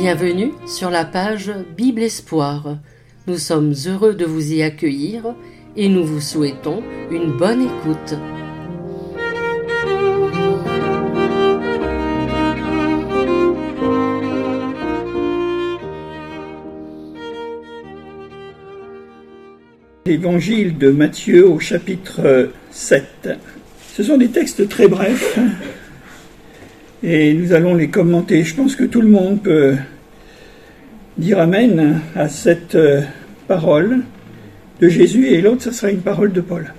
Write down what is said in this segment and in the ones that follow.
Bienvenue sur la page Bible Espoir. Nous sommes heureux de vous y accueillir et nous vous souhaitons une bonne écoute. L'évangile de Matthieu au chapitre 7. Ce sont des textes très brefs et nous allons les commenter. Je pense que tout le monde peut dire Amen à cette parole de Jésus et l'autre, ça sera une parole de Paul.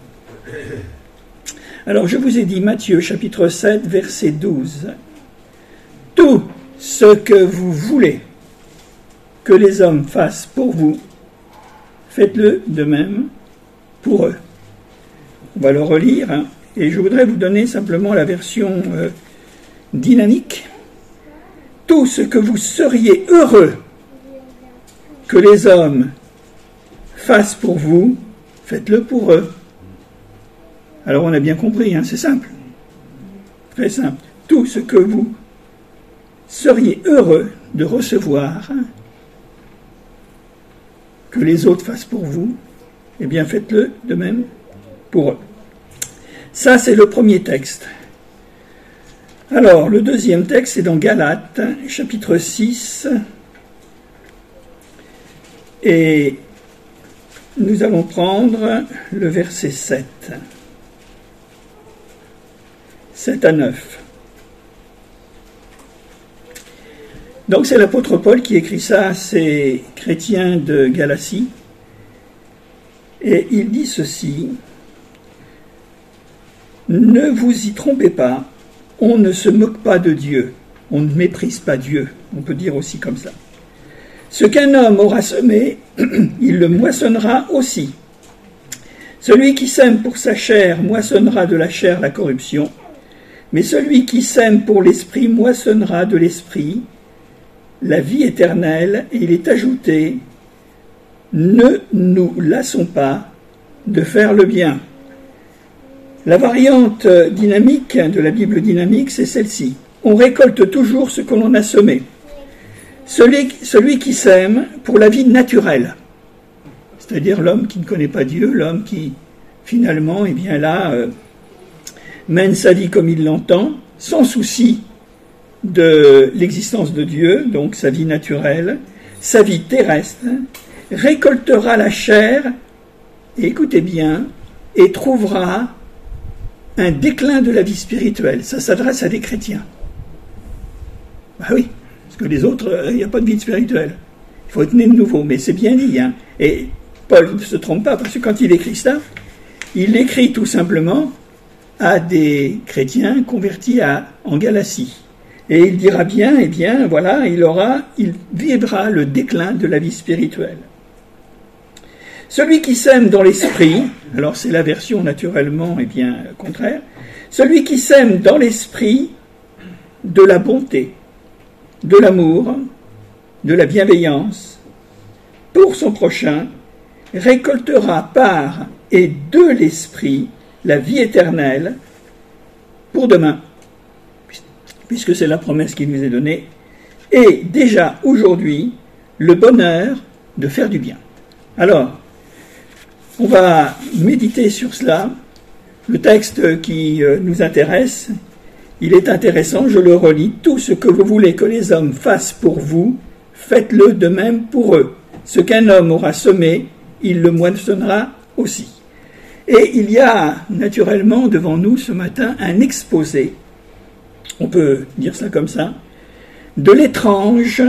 Alors, je vous ai dit Matthieu chapitre 7, verset 12. Tout ce que vous voulez que les hommes fassent pour vous, faites-le de même pour eux. On va le relire, et je voudrais vous donner simplement la version dynamique. Tout ce que vous seriez heureux que les hommes fassent pour vous, faites-le pour eux. Alors on a bien compris, c'est simple. Très simple. Tout ce que vous seriez heureux de recevoir, que les autres fassent pour vous, eh bien faites-le de même pour eux. Ça, c'est le premier texte. Alors, le deuxième texte, c'est dans Galates, chapitre 6, et nous allons prendre le verset 7. 7 à 9. Donc c'est l'apôtre Paul qui écrit ça à ces chrétiens de Galatie. Et il dit ceci: ne vous y trompez pas, on ne se moque pas de Dieu, on ne méprise pas Dieu, on peut dire aussi comme ça. Ce qu'un homme aura semé, il le moissonnera aussi. Celui qui sème pour sa chair moissonnera de la chair la corruption, mais celui qui sème pour l'esprit moissonnera de l'esprit la vie éternelle. Et il est ajouté: ne nous lassons pas de faire le bien. La variante dynamique de la Bible dynamique, c'est celle-ci. On récolte toujours ce que l'on a semé. Celui qui sème pour la vie naturelle, c'est-à-dire l'homme qui ne connaît pas Dieu, l'homme qui, finalement, mène sa vie comme il l'entend, sans souci de l'existence de Dieu, donc sa vie naturelle, sa vie terrestre, récoltera la chair, et écoutez bien, et trouvera un déclin de la vie spirituelle. Ça s'adresse à des chrétiens. Ben oui, parce que les autres, il n'y a pas de vie spirituelle. Il faut être né de nouveau, mais c'est bien dit. Et Paul ne se trompe pas, parce que quand il écrit ça, il l'écrit tout simplement à des chrétiens convertis en Galatie. Et il dira bien, il vivra le déclin de la vie spirituelle. Celui qui sème dans l'esprit, alors c'est la version naturellement contraire, celui qui sème dans l'esprit de la bonté, de l'amour, de la bienveillance, pour son prochain, récoltera par et de l'esprit la vie éternelle pour demain, puisque c'est la promesse qui nous est donnée, et déjà aujourd'hui, le bonheur de faire du bien. Alors, on va méditer sur cela. Le texte qui nous intéresse, il est intéressant, je le relis. Tout ce que vous voulez que les hommes fassent pour vous, faites-le de même pour eux. Ce qu'un homme aura semé, il le moissonnera aussi. Et il y a naturellement devant nous ce matin un exposé, on peut dire ça comme ça, de l'étrange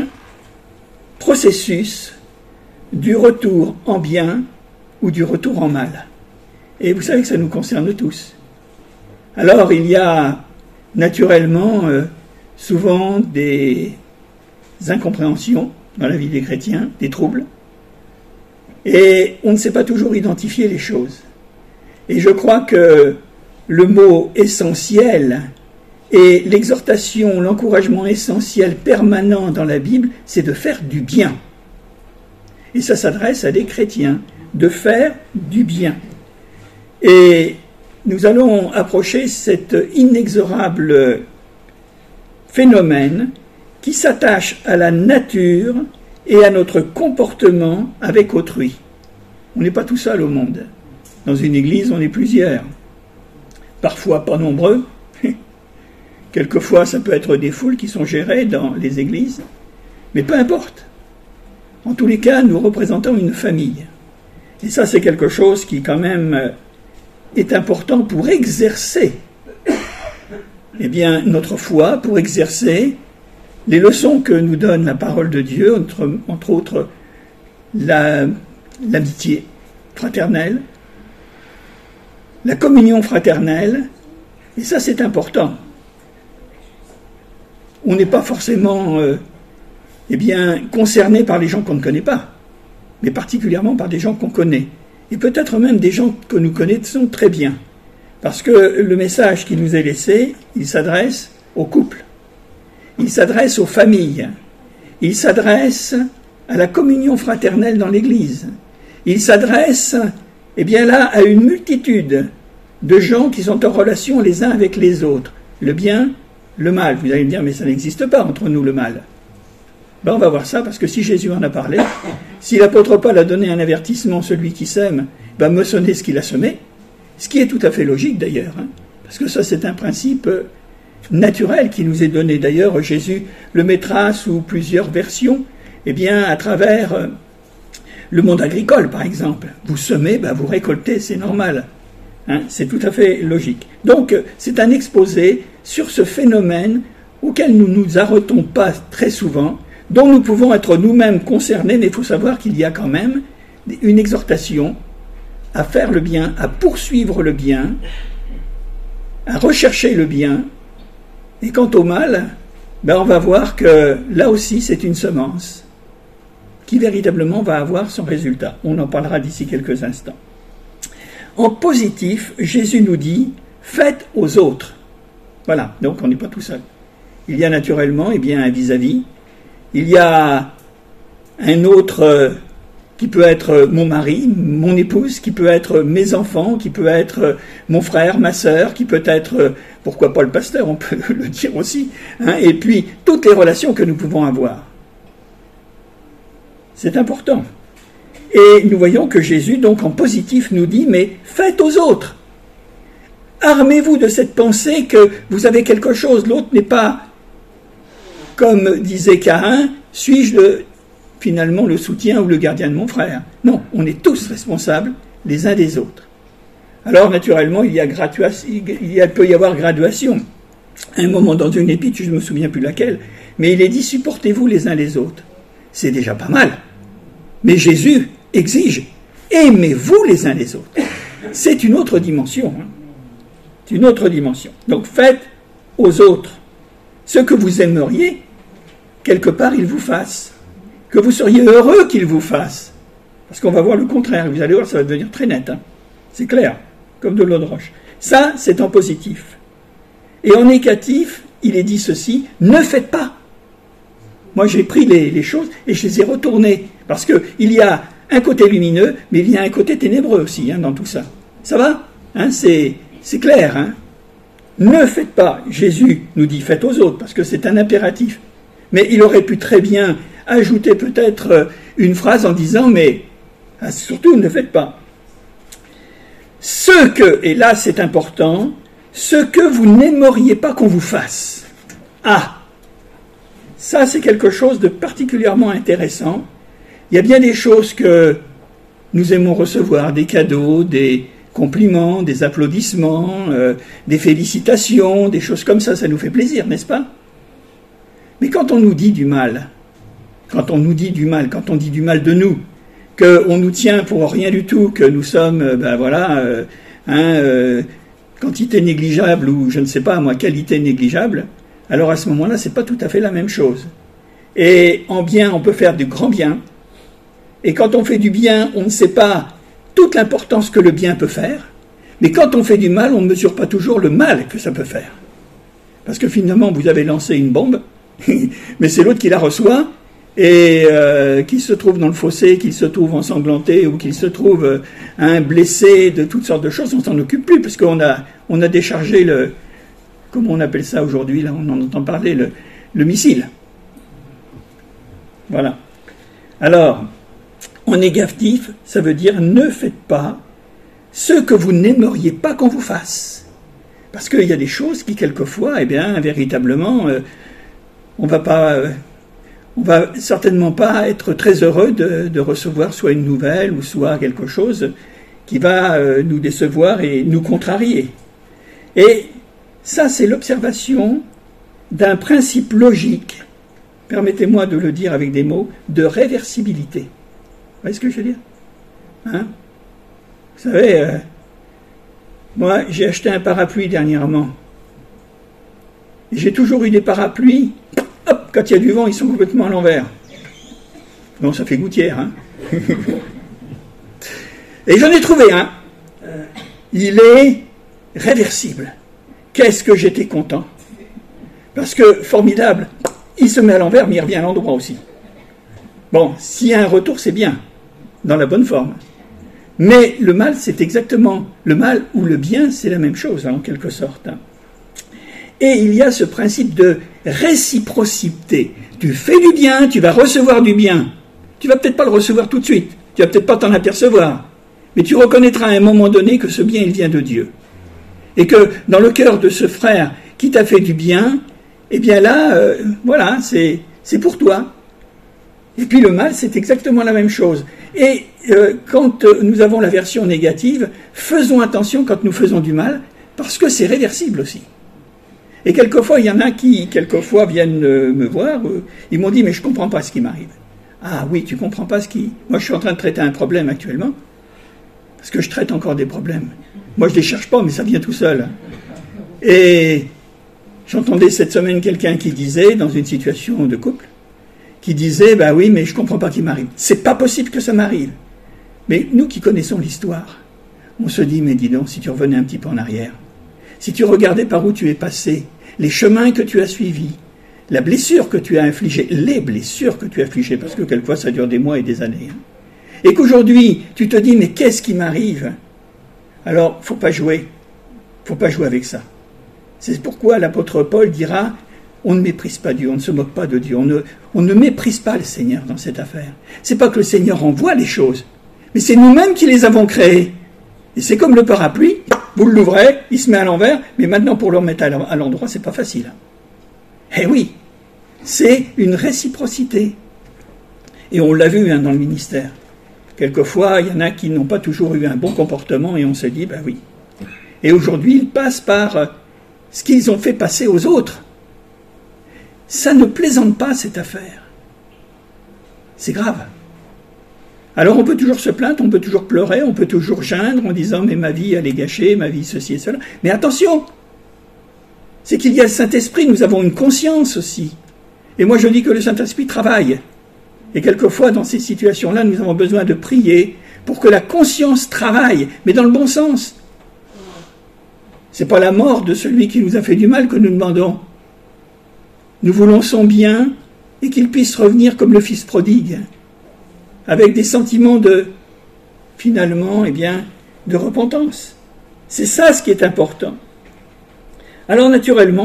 processus du retour en bien ou du retour en mal. Et vous savez que ça nous concerne tous. Alors il y a naturellement souvent des incompréhensions dans la vie des chrétiens, des troubles, et on ne sait pas toujours identifier les choses. Et je crois que le mot essentiel et l'exhortation, l'encouragement essentiel permanent dans la Bible, c'est de faire du bien. Et ça s'adresse à des chrétiens, de faire du bien. Et nous allons approcher cet inexorable phénomène qui s'attache à la nature et à notre comportement avec autrui. On n'est pas tout seul au monde. Dans une église, on est plusieurs. Parfois pas nombreux. Quelquefois, ça peut être des foules qui sont gérées dans les églises. Mais peu importe. En tous les cas, nous représentons une famille. Et ça, c'est quelque chose qui, quand même, est important pour exercer notre foi, pour exercer les leçons que nous donne la parole de Dieu, entre autres l'amitié fraternelle, la communion fraternelle, et ça c'est important. On n'est pas forcément concerné par les gens qu'on ne connaît pas, mais particulièrement par des gens qu'on connaît, et peut-être même des gens que nous connaissons très bien, parce que le message qui nous est laissé, il s'adresse aux couples, il s'adresse aux familles, il s'adresse à la communion fraternelle dans l'Église, il s'adresse à une multitude de gens qui sont en relation les uns avec les autres, le bien, le mal. Vous allez me dire, mais ça n'existe pas entre nous le mal. On va voir ça, parce que si Jésus en a parlé, si l'apôtre Paul a donné un avertissement, celui qui sème va moissonner ce qu'il a semé, ce qui est tout à fait logique d'ailleurs, parce que ça c'est un principe naturel qui nous est donné. D'ailleurs, Jésus le mettra sous plusieurs versions, à travers le monde agricole par exemple. Vous semez, vous récoltez, c'est normal. C'est tout à fait logique. Donc, c'est un exposé sur ce phénomène auquel nous ne nous arrêtons pas très souvent, dont nous pouvons être nous-mêmes concernés, mais il faut savoir qu'il y a quand même une exhortation à faire le bien, à poursuivre le bien, à rechercher le bien. Et quant au mal, on va voir que là aussi c'est une semence qui véritablement va avoir son résultat. On en parlera d'ici quelques instants. En positif, Jésus nous dit « faites aux autres ». Voilà, donc on n'est pas tout seul. Il y a naturellement un vis-à-vis. Il y a un autre qui peut être mon mari, mon épouse, qui peut être mes enfants, qui peut être mon frère, ma sœur, qui peut être, pourquoi pas le pasteur, on peut le dire aussi, et puis toutes les relations que nous pouvons avoir. C'est important. Et nous voyons que Jésus, donc en positif, nous dit, mais faites aux autres. Armez-vous de cette pensée que vous avez quelque chose, l'autre n'est pas, comme disait Caïn, suis-je finalement le soutien ou le gardien de mon frère. Non, on est tous responsables les uns des autres. Alors naturellement, il peut y avoir graduation. À un moment dans une épître, je ne me souviens plus laquelle, mais il est dit, supportez-vous les uns les autres. C'est déjà pas mal. Mais Jésus exige, aimez-vous les uns les autres. C'est une autre dimension. C'est une autre dimension. Donc faites aux autres ce que vous aimeriez, quelque part, ils vous fassent. Que vous seriez heureux qu'ils vous fassent. Parce qu'on va voir le contraire. Vous allez voir, ça va devenir très net. C'est clair, comme de l'eau de roche. Ça, c'est en positif. Et en négatif, il est dit ceci, ne faites pas. Moi, j'ai pris les choses et je les ai retournées. Parce qu'il y a un côté lumineux, mais il y a un côté ténébreux aussi dans tout ça. Ça va c'est clair. Ne faites pas. Jésus nous dit faites aux autres, parce que c'est un impératif. Mais il aurait pu très bien ajouter peut-être une phrase en disant, mais surtout ne faites pas. Ce que, et là c'est important, ce que vous n'aimeriez pas qu'on vous fasse. Ça c'est quelque chose de particulièrement intéressant. Il y a bien des choses que nous aimons recevoir, des cadeaux, des compliments, des applaudissements, des félicitations, des choses comme ça nous fait plaisir, n'est-ce pas? Mais quand on nous dit du mal, quand on dit du mal de nous, qu'on nous tient pour rien du tout, que nous sommes, quantité négligeable ou je ne sais pas moi, qualité négligeable, alors à ce moment-là, c'est pas tout à fait la même chose. Et en bien, on peut faire du grand bien. Et quand on fait du bien, on ne sait pas toute l'importance que le bien peut faire. Mais quand on fait du mal, on ne mesure pas toujours le mal que ça peut faire. Parce que finalement, vous avez lancé une bombe, mais c'est l'autre qui la reçoit, et qu'il se trouve dans le fossé, qu'il se trouve ensanglanté, ou qu'il se trouve blessé de toutes sortes de choses, on ne s'en occupe plus, parce qu'on a déchargé comment on appelle ça aujourd'hui, là on en entend parler, le missile. Voilà. Alors, en négatif, ça veut dire ne faites pas ce que vous n'aimeriez pas qu'on vous fasse. Parce qu'il y a des choses qui, quelquefois, véritablement, on va certainement pas être très heureux de recevoir soit une nouvelle ou soit quelque chose qui va nous décevoir et nous contrarier. Et ça, c'est l'observation d'un principe logique, permettez-moi de le dire avec des mots, de réversibilité. Vous voyez ce que je veux dire ? Hein ? Vous savez, moi, j'ai acheté un parapluie dernièrement. Et j'ai toujours eu des parapluies, hop, quand il y a du vent, ils sont complètement à l'envers. Non, ça fait gouttière, hein. Et j'en ai trouvé un. Il est réversible. Qu'est-ce que j'étais content. Parce que, formidable, il se met à l'envers, mais il revient à l'endroit aussi. Bon, s'il y a un retour, c'est bien, dans la bonne forme. Mais le mal, c'est exactement le mal ou le bien, c'est la même chose, en quelque sorte. Et il y a ce principe de réciprocité. Tu fais du bien, tu vas recevoir du bien. Tu vas peut-être pas le recevoir tout de suite, tu vas peut-être pas t'en apercevoir, mais tu reconnaîtras à un moment donné que ce bien, il vient de Dieu. Et que dans le cœur de ce frère qui t'a fait du bien, eh bien là, voilà, c'est pour toi. Et puis le mal, c'est exactement la même chose. Et quand nous avons la version négative, faisons attention quand nous faisons du mal, parce que c'est réversible aussi. Et quelquefois, il y en a qui, quelquefois, viennent me voir, ils m'ont dit, mais je ne comprends pas ce qui m'arrive. Ah oui, tu ne comprends pas ce qui... Moi, je suis en train de traiter un problème actuellement, parce que je traite encore des problèmes. Moi, je ne les cherche pas, mais ça vient tout seul. Et j'entendais cette semaine quelqu'un qui disait, dans une situation de couple, qui disait, bah oui, mais je ne comprends pas ce qui m'arrive. C'est pas possible que ça m'arrive. Mais nous qui connaissons l'histoire, on se dit, mais dis donc, si tu revenais un petit peu en arrière, si tu regardais par où tu es passé, les chemins que tu as suivis, la blessure que tu as infligée, les blessures que tu as infligées, parce que quelquefois ça dure des mois et des années, et qu'aujourd'hui, tu te dis, mais qu'est-ce qui m'arrive ? Alors, faut pas jouer avec ça. C'est pourquoi l'apôtre Paul dira, on ne méprise pas Dieu, on ne se moque pas de Dieu, on ne méprise pas le Seigneur dans cette affaire. C'est pas que le Seigneur envoie les choses, mais c'est nous-mêmes qui les avons créées. Et c'est comme le parapluie, vous l'ouvrez, il se met à l'envers, mais maintenant pour le remettre à l'endroit, c'est pas facile. Eh oui, c'est une réciprocité. Et on l'a vu dans le ministère. Quelquefois, il y en a qui n'ont pas toujours eu un bon comportement et on se dit, ben oui. Et aujourd'hui, ils passent par ce qu'ils ont fait passer aux autres. Ça ne plaisante pas, cette affaire. C'est grave. Alors on peut toujours se plaindre, on peut toujours pleurer, on peut toujours geindre en disant, mais ma vie, elle est gâchée, ma vie, ceci et cela. Mais attention, c'est qu'il y a le Saint-Esprit, nous avons une conscience aussi. Et moi, je dis que le Saint-Esprit travaille. Et quelquefois, dans ces situations-là, nous avons besoin de prier pour que la conscience travaille, mais dans le bon sens. Ce n'est pas la mort de celui qui nous a fait du mal que nous demandons. Nous voulons son bien et qu'il puisse revenir comme le fils prodigue, avec des sentiments finalement, de repentance. C'est ça ce qui est important. Alors naturellement,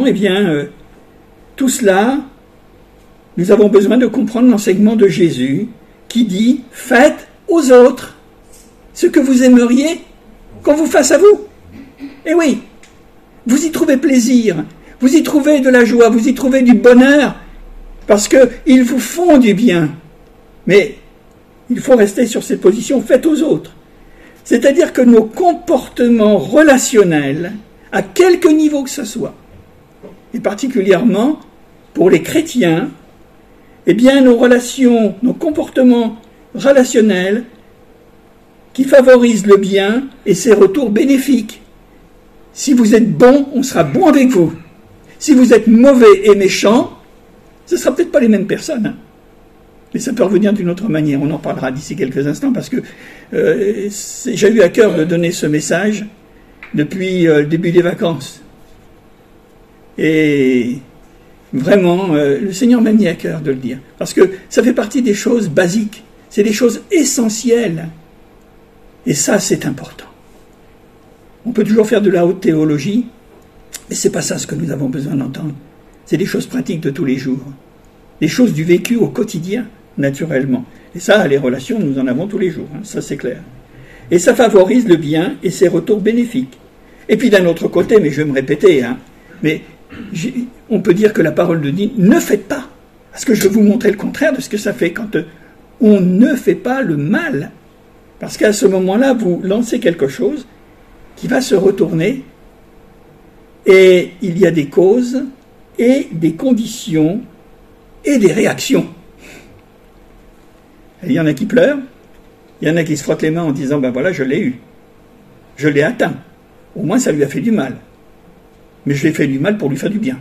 tout cela, nous avons besoin de comprendre l'enseignement de Jésus qui dit « Faites aux autres ce que vous aimeriez qu'on vous fasse à vous. » Eh oui, vous y trouvez plaisir, vous y trouvez de la joie, vous y trouvez du bonheur, parce qu'ils vous font du bien. Mais il faut rester sur cette position « Faites aux autres ». C'est-à-dire que nos comportements relationnels, à quelque niveau que ce soit, et particulièrement pour les chrétiens, nos relations, nos comportements relationnels qui favorisent le bien et ses retours bénéfiques. Si vous êtes bon, on sera bon avec vous. Si vous êtes mauvais et méchant, ce ne sera peut-être pas les mêmes personnes. Mais ça peut revenir d'une autre manière. On en parlera d'ici quelques instants parce que j'ai eu à cœur de donner ce message depuis le début des vacances. Et vraiment, le Seigneur m'a mis à cœur de le dire. Parce que ça fait partie des choses basiques. C'est des choses essentielles. Et ça, c'est important. On peut toujours faire de la haute théologie, mais ce n'est pas ça ce que nous avons besoin d'entendre. C'est des choses pratiques de tous les jours. Des choses du vécu au quotidien. naturellement. Et ça, les relations, nous en avons tous les jours, hein, ça c'est clair. Et ça favorise le bien et ses retours bénéfiques. Et puis d'un autre côté, mais je vais me répéter, hein, mais on peut dire que la parole de Dieu, ne faites pas. Parce que je vais vous montrer le contraire de ce que ça fait quand on ne fait pas le mal. Parce qu'à ce moment-là, vous lancez quelque chose qui va se retourner et il y a des causes et des conditions et des réactions. Et il y en a qui pleurent, il y en a qui se frottent les mains en disant « ben voilà, je l'ai eu, je l'ai atteint, au moins ça lui a fait du mal, mais je lui ai fait du mal pour lui faire du bien ».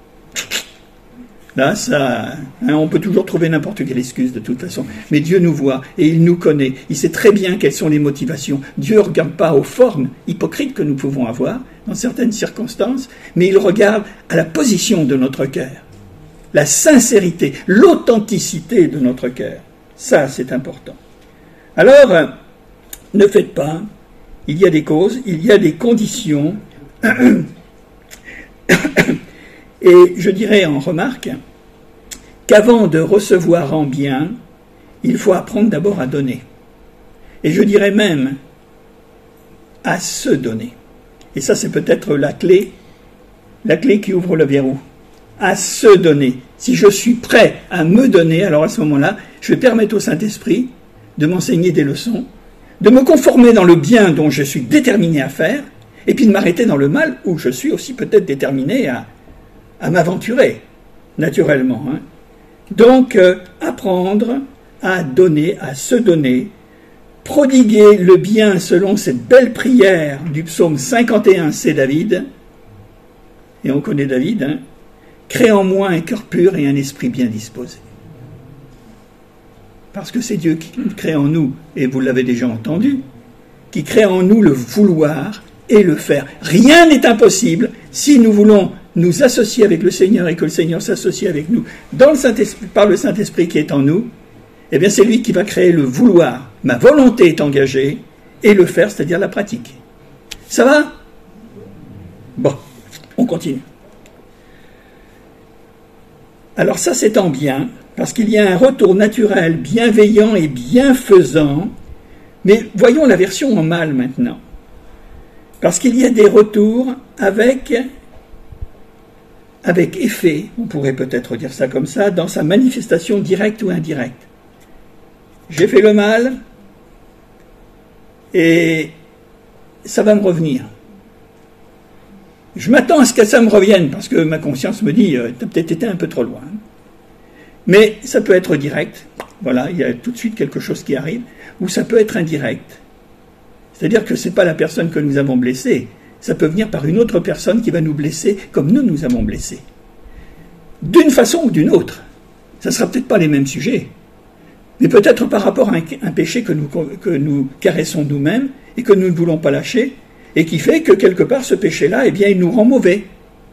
Là, ça, hein, on peut toujours trouver n'importe quelle excuse de toute façon. Mais Dieu nous voit et il nous connaît. Il sait très bien quelles sont les motivations. Dieu ne regarde pas aux formes hypocrites que nous pouvons avoir dans certaines circonstances, mais il regarde à la position de notre cœur, la sincérité, l'authenticité de notre cœur. Ça, c'est important. Alors, ne faites pas. Il y a des causes, il y a des conditions. Et je dirais en remarque qu'avant de recevoir en bien, il faut apprendre d'abord à donner. Et je dirais même à se donner. Et ça, c'est peut-être la clé qui ouvre le verrou. À se donner. Si je suis prêt à me donner, alors à ce moment-là, je vais permettre au Saint-Esprit de m'enseigner des leçons, de me conformer dans le bien dont je suis déterminé à faire, et puis de m'arrêter dans le mal où je suis aussi peut-être déterminé à m'aventurer, naturellement. Hein. Donc, apprendre à donner, à se donner, prodiguer le bien selon cette belle prière du psaume 51, c'est David, et on connaît David, hein, crée en moi un cœur pur et un esprit bien disposé. Parce que c'est Dieu qui crée en nous, et vous l'avez déjà entendu, qui crée en nous le vouloir et le faire. Rien n'est impossible si nous voulons nous associer avec le Seigneur et que le Seigneur s'associe avec nous par le Saint-Esprit qui est en nous. Eh bien, c'est lui qui va créer le vouloir. Ma volonté est engagée et le faire, c'est-à-dire la pratique. Ça va ? Bon, on continue. Alors ça, c'est en bien, parce qu'il y a un retour naturel, bienveillant et bienfaisant. Mais voyons la version en mal maintenant. Parce qu'il y a des retours avec effet, on pourrait peut-être dire ça comme ça, dans sa manifestation directe ou indirecte. J'ai fait le mal et ça va me revenir. Je m'attends à ce que ça me revienne parce que ma conscience me dit t'as peut-être été un peu trop loin. Mais ça peut être direct, voilà, il y a tout de suite quelque chose qui arrive, ou ça peut être indirect. C'est-à-dire que ce n'est pas la personne que nous avons blessée, ça peut venir par une autre personne qui va nous blesser comme nous avons blessés. D'une façon ou d'une autre. Ça ne sera peut-être pas les mêmes sujets, mais peut-être par rapport à un péché que nous caressons nous-mêmes et que nous ne voulons pas lâcher, et qui fait que quelque part ce péché-là, eh bien, il nous rend mauvais.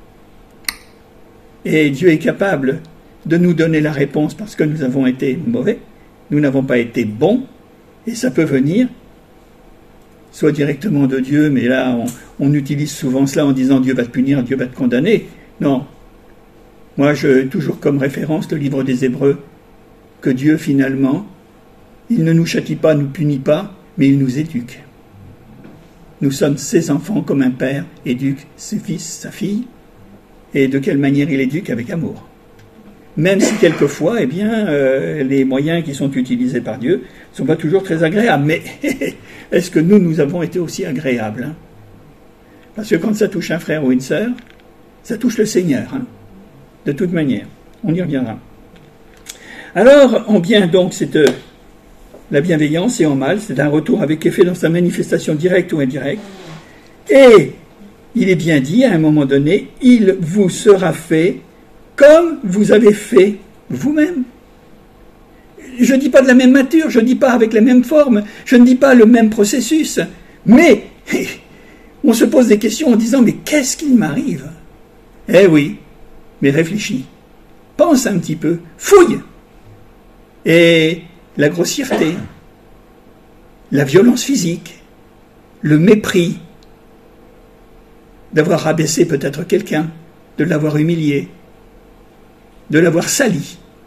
Et Dieu est capable de nous donner la réponse parce que nous avons été mauvais, nous n'avons pas été bons, et ça peut venir soit directement de Dieu, mais là on utilise souvent cela en disant Dieu va te punir, Dieu va te condamner. Non. Moi, j'ai toujours comme référence le livre des Hébreux, que Dieu finalement, il ne nous châtie pas, nous punit pas, mais il nous éduque. Nous sommes ses enfants comme un père éduque ses fils, sa fille, et de quelle manière il éduque? Avec amour. Même si quelquefois, eh bien, les moyens qui sont utilisés par Dieu ne sont pas toujours très agréables. Mais est-ce que nous avons été aussi agréables, hein? Parce que quand ça touche un frère ou une sœur, ça touche le Seigneur, hein? De toute manière. On y reviendra. Alors, en bien, donc, c'est la bienveillance, et en mal, c'est un retour avec effet dans sa manifestation directe ou indirecte. Et il est bien dit, à un moment donné, il vous sera fait comme vous avez fait vous-même. Je ne dis pas de la même nature, je ne dis pas avec la même forme, je ne dis pas le même processus, mais on se pose des questions en disant, mais qu'est-ce qu'il m'arrive? Eh oui, mais réfléchis, pense un petit peu, fouille. Et la grossièreté, la violence physique, le mépris, d'avoir rabaissé peut-être quelqu'un, de l'avoir humilié, de l'avoir sali,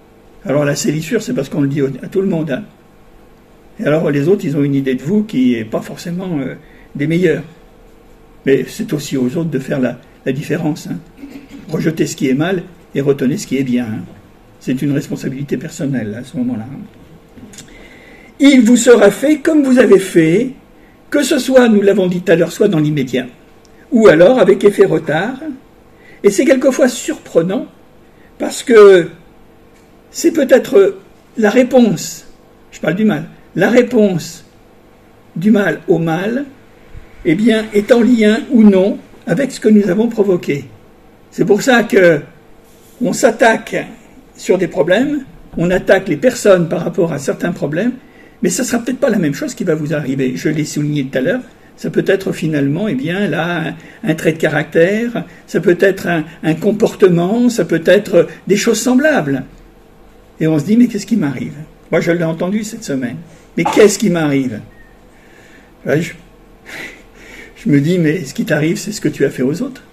Alors la salissure, c'est parce qu'on le dit à tout le monde. Hein. Et alors les autres, ils ont une idée de vous qui n'est pas forcément des meilleurs. Mais c'est aussi aux autres de faire la différence. Hein. Rejetez ce qui est mal et retenez ce qui est bien. Hein. C'est une responsabilité personnelle à ce moment-là. Hein. Il vous sera fait comme vous avez fait, que ce soit, nous l'avons dit tout à l'heure, soit dans l'immédiat, ou alors avec effet retard. Et c'est quelquefois surprenant, parce que c'est peut-être la réponse, je parle du mal, la réponse du mal au mal, eh bien, est en lien ou non avec ce que nous avons provoqué. C'est pour ça qu'on s'attaque sur des problèmes, on attaque les personnes par rapport à certains problèmes, mais ça ne sera peut-être pas la même chose qui va vous arriver. Je l'ai souligné tout à l'heure, ça peut être finalement, eh bien, là, un trait de caractère, ça peut être un comportement, ça peut être des choses semblables. Et on se dit, mais qu'est-ce qui m'arrive? Moi, je l'ai entendu cette semaine. Mais qu'est-ce qui m'arrive? Je me dis, mais ce qui t'arrive, c'est ce que tu as fait aux autres.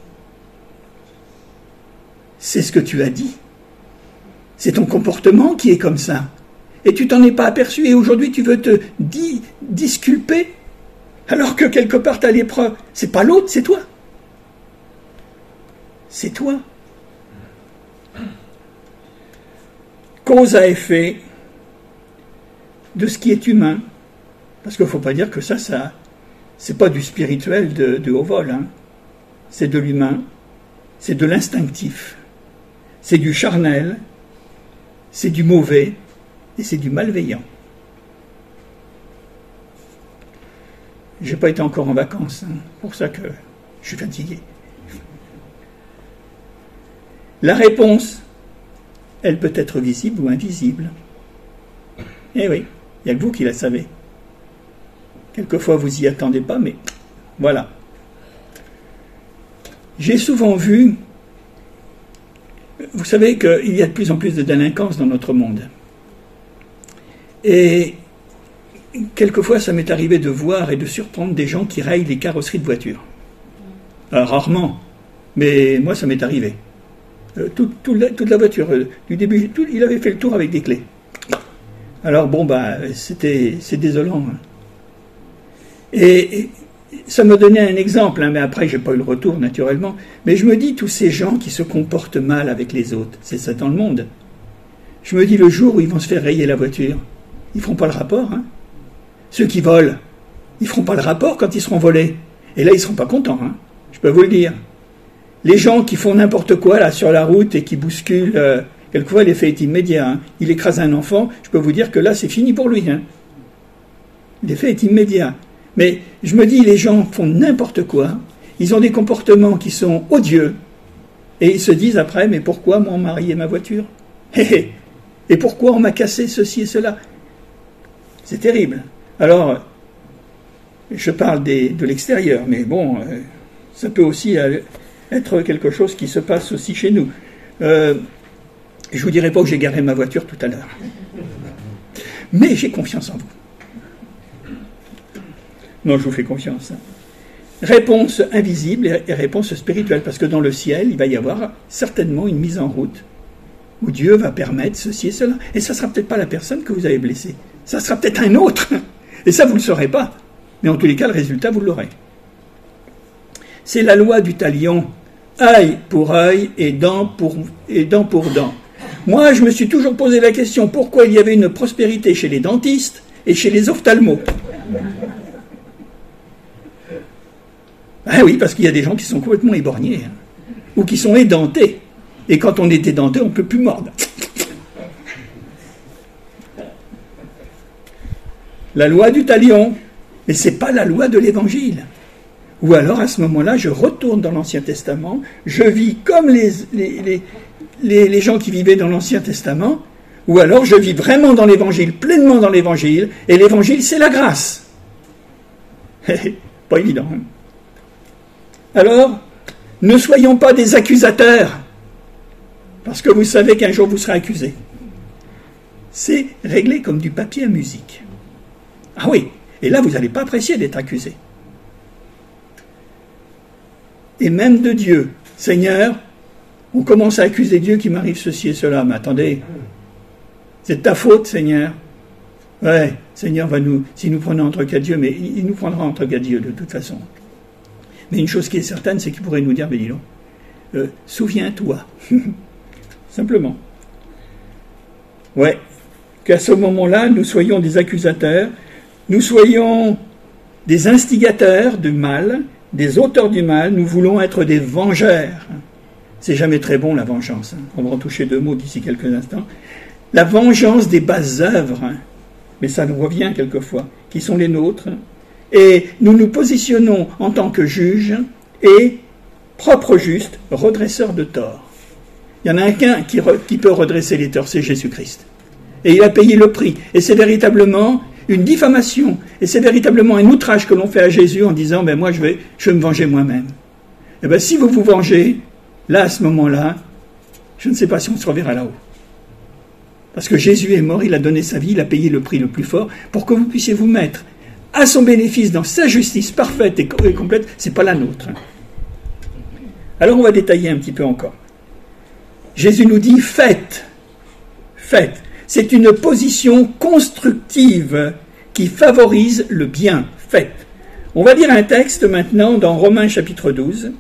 C'est ce que tu as dit. C'est ton comportement qui est comme ça. Et tu t'en es pas aperçu, et aujourd'hui tu veux te disculper, alors que quelque part tu as l'épreuve. C'est pas l'autre, c'est toi. C'est toi. Cause à effet de ce qui est humain. Parce qu'il ne faut pas dire que ça c'est pas du spirituel de haut vol. Hein. C'est de l'humain, c'est de l'instinctif, c'est du charnel, c'est du mauvais, et c'est du malveillant. Je n'ai pas été encore en vacances, hein, pour ça que je suis fatigué. La réponse, elle peut être visible ou invisible. Eh oui, il n'y a que vous qui la savez. Quelquefois, vous n'y attendez pas, mais voilà. J'ai souvent vu, vous savez qu'il y a de plus en plus de délinquance dans notre monde. Et quelquefois, ça m'est arrivé de voir et de surprendre des gens qui rayent les carrosseries de voitures. Alors, rarement, mais moi, ça m'est arrivé. Toute la voiture, du début, il avait fait le tour avec des clés. Alors, bon, c'est désolant. Hein. Et ça me donnait un exemple, hein, mais après, je n'ai pas eu le retour, naturellement. Mais je me dis, tous ces gens qui se comportent mal avec les autres, c'est ça dans le monde. Je me dis, le jour où ils vont se faire rayer la voiture, ils ne feront pas le rapport. Hein. Ceux qui volent, ils ne feront pas le rapport quand ils seront volés. Et là, ils ne seront pas contents, hein. Je peux vous le dire. Les gens qui font n'importe quoi là sur la route et qui bousculent, quelquefois l'effet est immédiat. Hein. Il écrase un enfant, je peux vous dire que là, c'est fini pour lui. Hein. L'effet est immédiat. Mais je me dis, les gens font n'importe quoi, ils ont des comportements qui sont odieux, et ils se disent après, mais pourquoi mon mari et ma voiture? Et pourquoi on m'a cassé ceci et cela? C'est terrible. Alors, je parle de l'extérieur, mais bon, ça peut aussi être quelque chose qui se passe aussi chez nous. Je ne vous dirai pas que j'ai garé ma voiture tout à l'heure. Mais j'ai confiance en vous. Non, je vous fais confiance. Réponse invisible et réponse spirituelle, parce que dans le ciel, il va y avoir certainement une mise en route où Dieu va permettre ceci et cela. Et ça ne sera peut-être pas la personne que vous avez blessée. Ça sera peut-être un autre. Et ça, vous ne le saurez pas. Mais en tous les cas, le résultat, vous l'aurez. C'est la loi du talion. Œil pour œil et dent pour dent. Moi, je me suis toujours posé la question, pourquoi il y avait une prospérité chez les dentistes et chez les ophtalmos? Ah oui, parce qu'il y a des gens qui sont complètement éborgnés, hein, ou qui sont édentés. Et quand on est édenté, on ne peut plus mordre. La loi du talion, mais ce n'est pas la loi de l'Évangile. Ou alors, à ce moment-là, je retourne dans l'Ancien Testament, je vis comme les gens qui vivaient dans l'Ancien Testament, ou alors je vis vraiment dans l'Évangile, pleinement dans l'Évangile, et l'Évangile, c'est la grâce. Pas évident, hein. Alors, ne soyons pas des accusateurs, parce que vous savez qu'un jour vous serez accusé. C'est réglé comme du papier à musique. Ah oui, et là vous n'allez pas apprécier d'être accusé. Et même de Dieu. Seigneur, on commence à accuser Dieu qui m'arrive ceci et cela, mais attendez, C'est de ta faute, Seigneur. Ouais, Seigneur va si nous prenons entre quatre dieux, mais il nous prendra entre quatre dieux de toute façon. Mais une chose qui est certaine, c'est qu'il pourrait nous dire, mais dis donc, souviens-toi. Simplement. Ouais, qu'à ce moment-là, nous soyons des accusateurs, nous soyons des instigateurs du mal, des auteurs du mal, nous voulons être des vengeurs. C'est jamais très bon la vengeance. On va en toucher deux mots d'ici quelques instants. La vengeance des basses œuvres, mais ça nous revient quelquefois, qui sont les nôtres. Et nous nous positionnons en tant que juges et propres justes, redresseurs de torts. Il y en a qu'un qui peut redresser les torts, c'est Jésus-Christ. Et il a payé le prix. Et c'est véritablement une diffamation. Et c'est véritablement un outrage que l'on fait à Jésus en disant, ben moi je vais me venger moi-même. Et bien si vous vous vengez, là à ce moment-là, je ne sais pas si on se reverra là-haut. Parce que Jésus est mort, il a donné sa vie, il a payé le prix le plus fort pour que vous puissiez vous mettre à son bénéfice dans sa justice parfaite et complète. C'est pas la nôtre. Alors on va détailler un petit peu encore. Jésus nous dit, faites. C'est une position constructive qui favorise le bien. Faites. On va lire un texte maintenant dans Romains chapitre 12.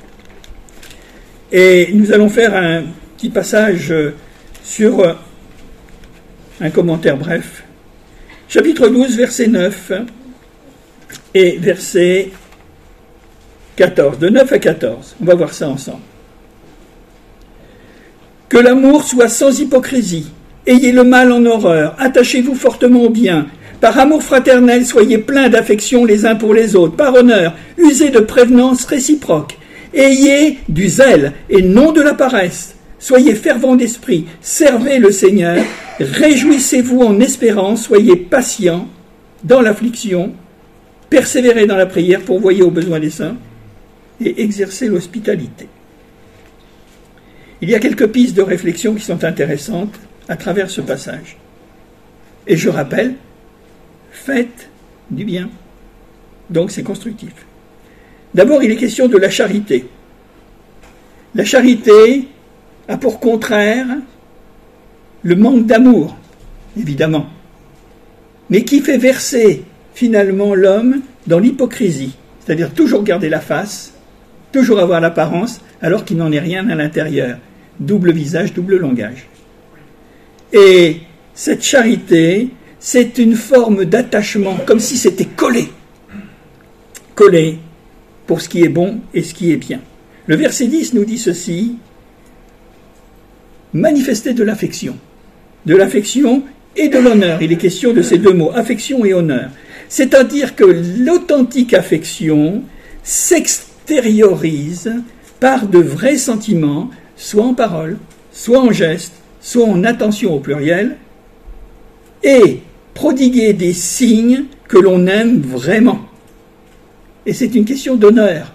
Et nous allons faire un petit passage sur un commentaire bref. Chapitre 12, verset 9 et verset 14. De 9 à 14. On va voir ça ensemble. Que l'amour soit sans hypocrisie. Ayez le mal en horreur. Attachez-vous fortement au bien. Par amour fraternel, soyez pleins d'affection les uns pour les autres. Par honneur, usez de prévenance réciproque. Ayez du zèle et non de la paresse. Soyez fervents d'esprit. Servez le Seigneur. Réjouissez-vous en espérance. Soyez patients dans l'affliction. Persévérez dans la prière. Pourvoyez aux besoins des saints. Et exercez l'hospitalité. Il y a quelques pistes de réflexion qui sont intéressantes à travers ce passage. Et je rappelle, faites du bien. Donc c'est constructif. D'abord, il est question de la charité. La charité a pour contraire le manque d'amour, évidemment, mais qui fait verser finalement l'homme dans l'hypocrisie, c'est-à-dire toujours garder la face, toujours avoir l'apparence, alors qu'il n'en est rien à l'intérieur. Double visage, double langage. Et cette charité, c'est une forme d'attachement, comme si c'était collé. Collé pour ce qui est bon et ce qui est bien. Le verset 10 nous dit ceci, manifester de l'affection et de l'honneur. Il est question de ces deux mots, affection et honneur. C'est-à-dire que l'authentique affection s'extériorise par de vrais sentiments, soit en parole, soit en geste, soit en attention au pluriel, et prodiguer des signes que l'on aime vraiment. Et c'est une question d'honneur.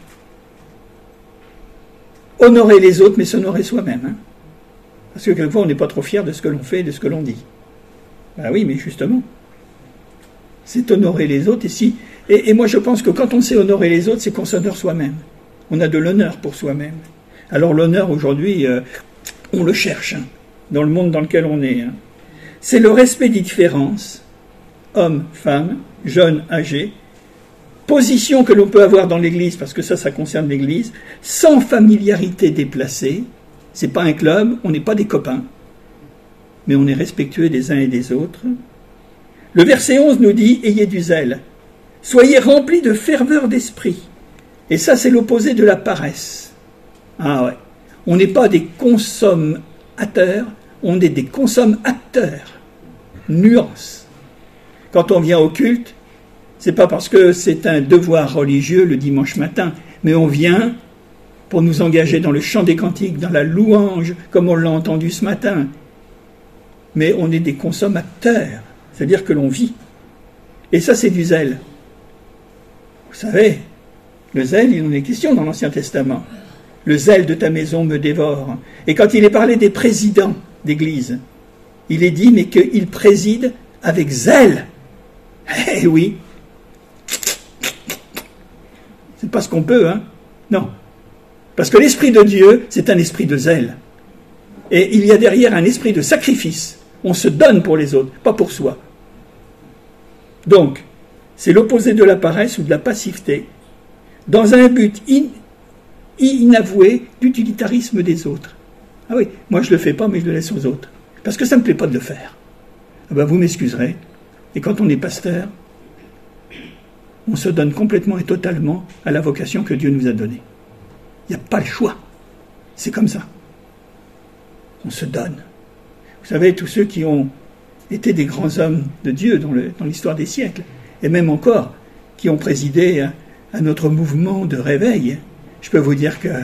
Honorer les autres, mais s'honorer soi-même. Hein. Parce que quelquefois, on n'est pas trop fier de ce que l'on fait et de ce que l'on dit. Ben oui, mais justement, c'est honorer les autres. Et moi, je pense que quand on sait honorer les autres, c'est qu'on s'honore soi-même. On a de l'honneur pour soi-même. Alors l'honneur, aujourd'hui, on le cherche, hein, dans le monde dans lequel on est. Hein. C'est le respect des différences, hommes, femmes, jeunes, âgés, position que l'on peut avoir dans l'Église, parce que ça concerne l'Église, sans familiarité déplacée. C'est pas un club, on n'est pas des copains, mais on est respectueux des uns et des autres. Le verset 11 nous dit « Ayez du zèle, soyez remplis de ferveur d'esprit ». Et ça, c'est l'opposé de la paresse. Ah ouais, on n'est pas des consommateurs, on est des consommateurs. Nuance. Quand on vient au culte, c'est pas parce que c'est un devoir religieux le dimanche matin, mais on vient pour nous engager dans le chant des cantiques, dans la louange, comme on l'a entendu ce matin. Mais on est des consommateurs, c'est-à-dire que l'on vit. Et ça, c'est du zèle. Vous savez, le zèle, il en est question dans l'Ancien Testament. Le zèle de ta maison me dévore. Et quand il est parlé des présidents d'église, il est dit, mais qu'ils président avec zèle. Eh oui. C'est pas ce qu'on peut, hein. Non. Parce que l'esprit de Dieu, c'est un esprit de zèle. Et il y a derrière un esprit de sacrifice. On se donne pour les autres, pas pour soi. Donc, c'est l'opposé de la paresse ou de la passivité, dans un but inavoué d'utilitarisme des autres. Ah oui, moi je le fais pas, mais je le laisse aux autres. Parce que ça ne me plaît pas de le faire. Ah ben, vous m'excuserez. Et quand on est pasteur, on se donne complètement et totalement à la vocation que Dieu nous a donnée. Il n'y a pas le choix. C'est comme ça. On se donne. Vous savez, tous ceux qui ont été des grands hommes de Dieu dans l'histoire des siècles, et même encore, qui ont présidé à notre mouvement de réveil, je peux vous dire que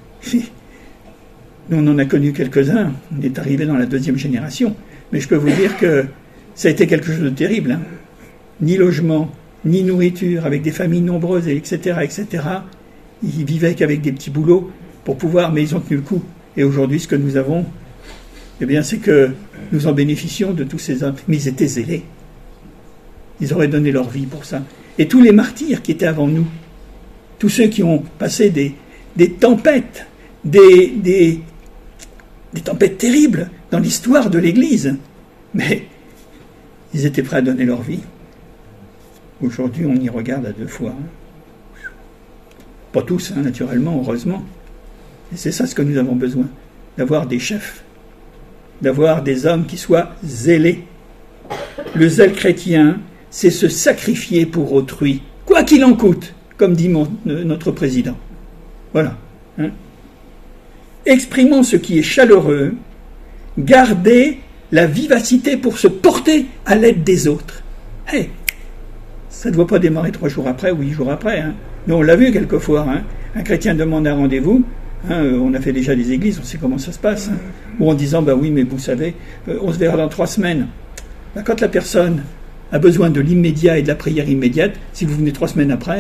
nous, on en a connu quelques-uns, on est arrivé dans la 2e génération, mais je peux vous dire que ça a été quelque chose de terrible. Hein. Ni logement, ni nourriture, avec des familles nombreuses, etc., etc. Ils vivaient qu'avec des petits boulots pour pouvoir, mais ils ont tenu le coup. Et aujourd'hui, ce que nous avons, eh bien, c'est que nous en bénéficions de tous ces hommes. Mais ils étaient zélés. Ils auraient donné leur vie pour ça. Et tous les martyrs qui étaient avant nous, tous ceux qui ont passé des tempêtes, des tempêtes terribles dans l'histoire de l'Église, mais ils étaient prêts à donner leur vie. Aujourd'hui, on y regarde à 2 fois. Hein. Pas tous, hein, naturellement, heureusement. Et c'est ça ce que nous avons besoin, d'avoir des chefs, d'avoir des hommes qui soient zélés. Le zèle chrétien, c'est se sacrifier pour autrui, quoi qu'il en coûte, comme dit notre président. Voilà. Hein. Exprimons ce qui est chaleureux, gardez la vivacité pour se porter à l'aide des autres. Hey, ça ne doit pas démarrer 3 jours après ou 8 jours après. Hein. Nous, on l'a vu quelquefois. Hein. Un chrétien demande un rendez-vous. Hein, on a fait déjà des églises, on sait comment ça se passe. Hein. Ou en disant, bah oui, mais vous savez, on se verra dans 3 semaines. Bah, quand la personne a besoin de l'immédiat et de la prière immédiate, si vous venez 3 semaines après,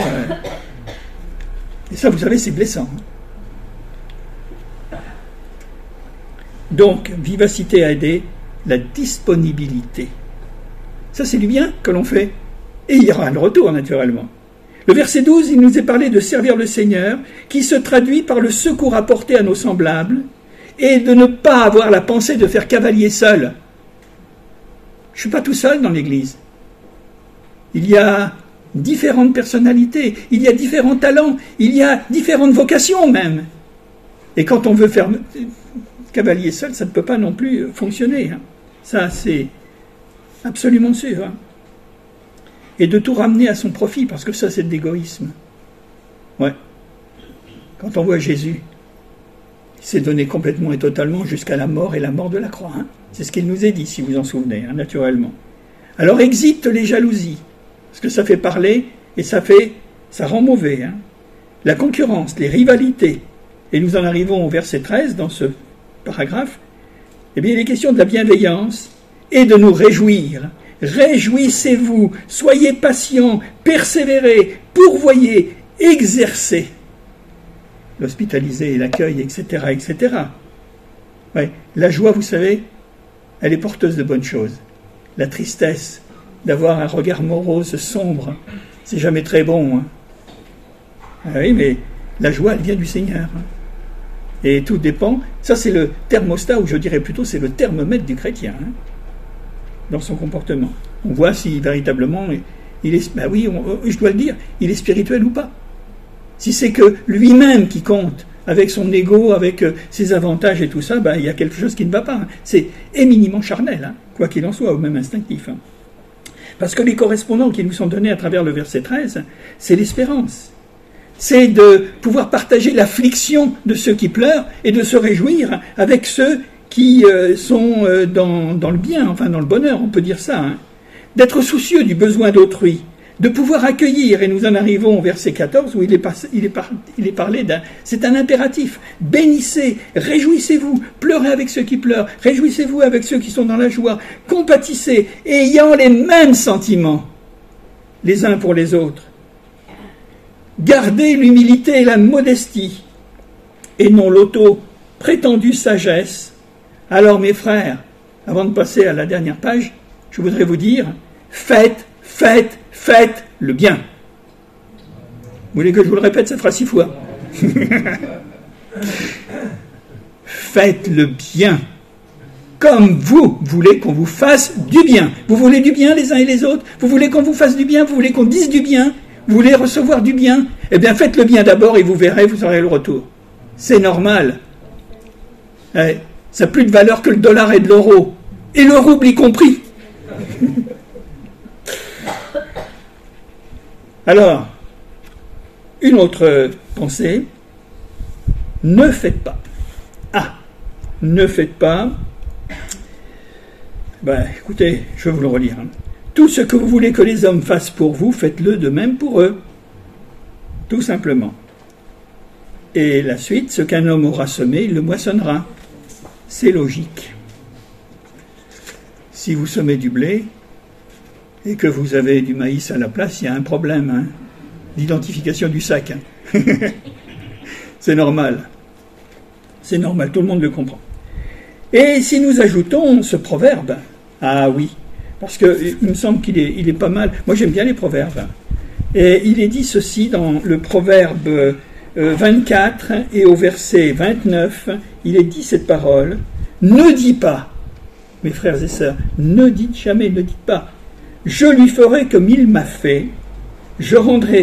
et ça, vous savez, c'est blessant. Donc, vivacité à aider, la disponibilité. Ça, c'est du bien que l'on fait. Et il y aura le retour, naturellement. Le verset 12, il nous est parlé de servir le Seigneur, qui se traduit par le secours apporté à nos semblables, et de ne pas avoir la pensée de faire cavalier seul. Je ne suis pas tout seul dans l'Église. Il y a différentes personnalités, il y a différents talents, il y a différentes vocations même. Et quand on veut faire cavalier seul, ça ne peut pas non plus fonctionner. Hein. Ça, c'est absolument sûr. Hein. Et de tout ramener à son profit, parce que ça, c'est de l'égoïsme. Ouais. Quand on voit Jésus, il s'est donné complètement et totalement jusqu'à la mort et la mort de la croix. Hein. C'est ce qu'il nous est dit, si vous en souvenez, hein, naturellement. Alors, exite les jalousies, parce que ça fait parler et ça rend mauvais. Hein. La concurrence, les rivalités. Et nous en arrivons au verset 13, dans ce paragraphe. Eh bien, il est question de la bienveillance et de nous réjouir. Réjouissez-vous, soyez patients, persévérez, pourvoyez, exercez. L'hospitaliser, l'accueil, etc., etc. Ouais, la joie, vous savez, elle est porteuse de bonnes choses. La tristesse, d'avoir un regard morose, sombre, c'est jamais très bon. Hein. Ah oui, mais la joie, elle vient du Seigneur. Hein. Et tout dépend. Ça, c'est le thermostat, ou je dirais plutôt, c'est le thermomètre du chrétien. Hein. Dans son comportement. On voit si véritablement il est, ben oui, je dois le dire, il est spirituel ou pas. Si c'est que lui-même qui compte, avec son ego, avec ses avantages et tout ça, ben, il y a quelque chose qui ne va pas. Hein. C'est éminemment charnel, hein, quoi qu'il en soit, ou même instinctif. Hein. Parce que les correspondants qui nous sont donnés à travers le verset 13, c'est l'espérance. C'est de pouvoir partager l'affliction de ceux qui pleurent et de se réjouir avec ceux qui sont dans le bien, enfin dans le bonheur, on peut dire ça, hein. D'être soucieux du besoin d'autrui, de pouvoir accueillir, et nous en arrivons au verset 14 où il est parlé c'est un impératif, bénissez, réjouissez-vous, pleurez avec ceux qui pleurent, réjouissez-vous avec ceux qui sont dans la joie, compatissez, ayant les mêmes sentiments les uns pour les autres. Gardez l'humilité et la modestie, et non l'auto-prétendue sagesse. Alors mes frères, avant de passer à la dernière page, je voudrais vous dire, faites le bien. Vous voulez que je vous le répète, ça fera 6 fois. Faites le bien. comme vous voulez qu'on vous fasse du bien. Vous voulez du bien les uns et les autres? Vous voulez qu'on vous fasse du bien? Vous voulez qu'on dise du bien? Vous voulez recevoir du bien? Eh bien, faites le bien d'abord et vous verrez, vous aurez le retour. C'est normal. Ça n'a plus de valeur que le dollar et de l'euro. Et le rouble y compris. Alors, une autre pensée. Ne faites pas. Ne faites pas. Écoutez, je vais vous le relire. Tout ce que vous voulez que les hommes fassent pour vous, faites-le de même pour eux. Tout simplement. Et la suite, ce qu'un homme aura semé, il le moissonnera. C'est logique. Si vous semez du blé et que vous avez du maïs à la place, il y a un problème d'identification du sac. C'est normal. C'est normal, tout le monde le comprend. Et si nous ajoutons ce proverbe, oui, parce qu'il me semble qu'il est pas mal. Moi, j'aime bien les proverbes. Et il est dit ceci dans le proverbe 24 et au verset 29, il est dit cette parole. Ne dis pas, mes frères et sœurs, ne dites jamais, ne dites pas. Je lui ferai comme il m'a fait, je rendrai.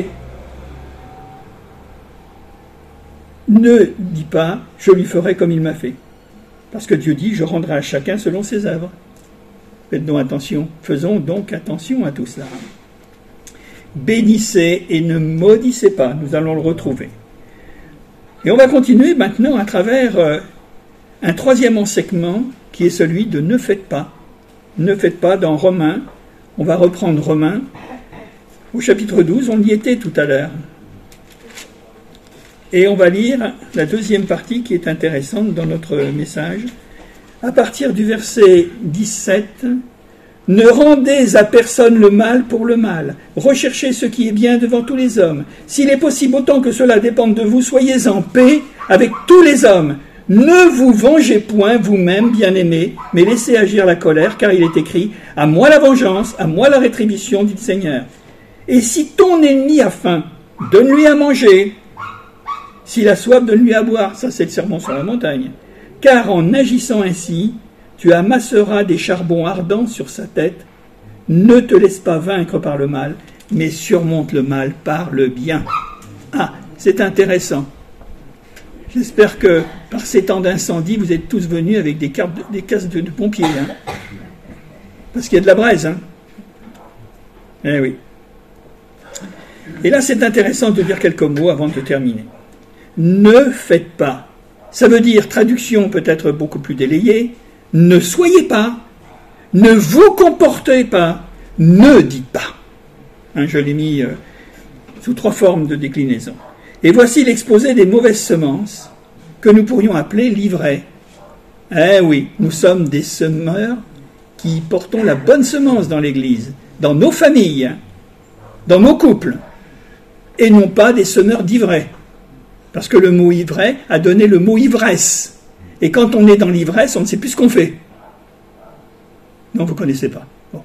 Ne dis pas, je lui ferai comme il m'a fait. Parce que Dieu dit, je rendrai à chacun selon ses œuvres. Faites donc attention, faisons donc attention à tout cela. Bénissez et ne maudissez pas, nous allons le retrouver. Et on va continuer maintenant à travers un troisième enseignement qui est celui de ne faites pas. Ne faites pas dans Romains. On va reprendre Romains au chapitre 12, on y était tout à l'heure. Et on va lire la deuxième partie qui est intéressante dans notre message. À partir du verset 17, « Ne rendez à personne le mal pour le mal. Recherchez ce qui est bien devant tous les hommes. S'il est possible, autant que cela dépende de vous, soyez en paix avec tous les hommes. Ne vous vengez point vous-même, bien-aimés, mais laissez agir la colère, car il est écrit, « À moi la vengeance, à moi la rétribution, dit le Seigneur. Et si ton ennemi a faim, donne-lui à manger. S'il a soif, donne-lui à boire. » Ça, c'est le sermon sur la montagne. « Car en agissant ainsi, tu amasseras des charbons ardents sur sa tête. Ne te laisse pas vaincre par le mal, mais surmonte le mal par le bien. » C'est intéressant. J'espère que par ces temps d'incendie, vous êtes tous venus avec des casques de pompiers. Parce qu'il y a de la braise. Eh oui. Et là, c'est intéressant de dire quelques mots avant de terminer. Ne faites pas. Ça veut dire, traduction peut-être beaucoup plus délayée, ne soyez pas, ne vous comportez pas, ne dites pas. Je l'ai mis sous 3 formes de déclinaison. Et voici l'exposé des mauvaises semences que nous pourrions appeler l'ivraie. Eh oui, nous sommes des semeurs qui portons la bonne semence dans l'Église, dans nos familles, dans nos couples, et non pas des semeurs d'ivraie. Parce que le mot ivraie a donné le mot ivresse. Et quand on est dans l'ivresse, on ne sait plus ce qu'on fait. Non, vous ne connaissez pas. Bon.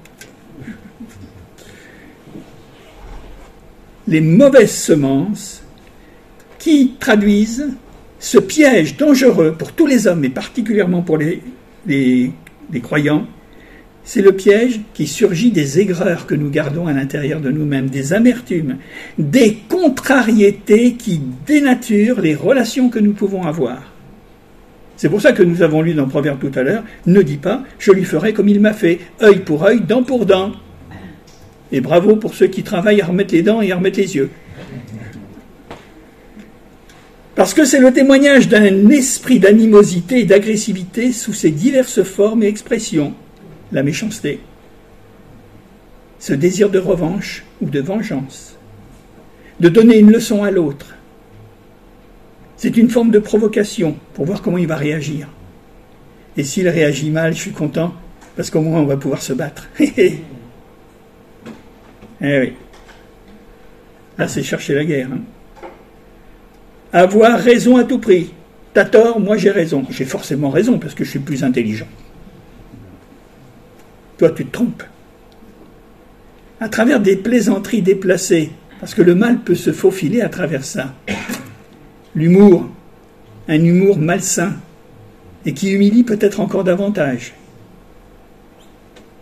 Les mauvaises semences qui traduisent ce piège dangereux pour tous les hommes, et particulièrement pour les croyants, c'est le piège qui surgit des aigreurs que nous gardons à l'intérieur de nous-mêmes, des amertumes, des contrariétés qui dénaturent les relations que nous pouvons avoir. C'est pour ça que nous avons lu dans Proverbe tout à l'heure, « Ne dis pas, je lui ferai comme il m'a fait, œil pour œil, dent pour dent. » Et bravo pour ceux qui travaillent à remettre les dents et à remettre les yeux. Parce que c'est le témoignage d'un esprit d'animosité et d'agressivité sous ses diverses formes et expressions. La méchanceté, ce désir de revanche ou de vengeance, de donner une leçon à l'autre. C'est une forme de provocation pour voir comment il va réagir. Et s'il réagit mal, je suis content, parce qu'au moins on va pouvoir se battre. Eh oui. Là, c'est chercher la guerre. Avoir raison à tout prix. T'as tort, moi j'ai raison. J'ai forcément raison, parce que je suis plus intelligent. Toi, tu te trompes. À travers des plaisanteries déplacées, parce que le mal peut se faufiler à travers ça. L'humour, un humour malsain, et qui humilie peut-être encore davantage.